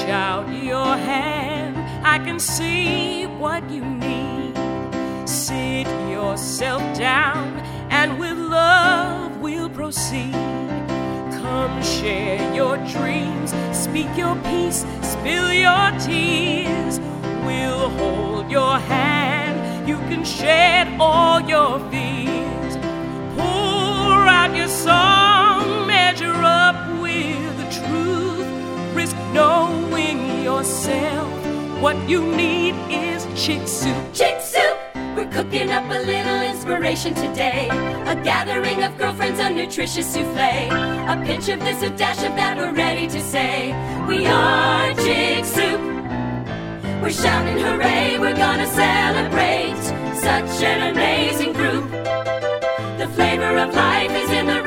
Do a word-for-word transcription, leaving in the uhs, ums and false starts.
out your hand, I can see what you need. Sit yourself down, and with love we'll proceed. Come share your dreams, speak your peace, spill your tears. We'll hold your hand, you can shed all your fears. Pour out your song, measure up with the truth. Risk knowing yourself, what you need is Chick Soup. Chick Soup! We're cooking up a little inspiration today. A gathering of girlfriends, a nutritious souffle. A pinch of this, a dash of that, we're ready to say we are Chick Soup. We're shouting hooray, we're gonna celebrate such an amazing group. The flavor of life is in the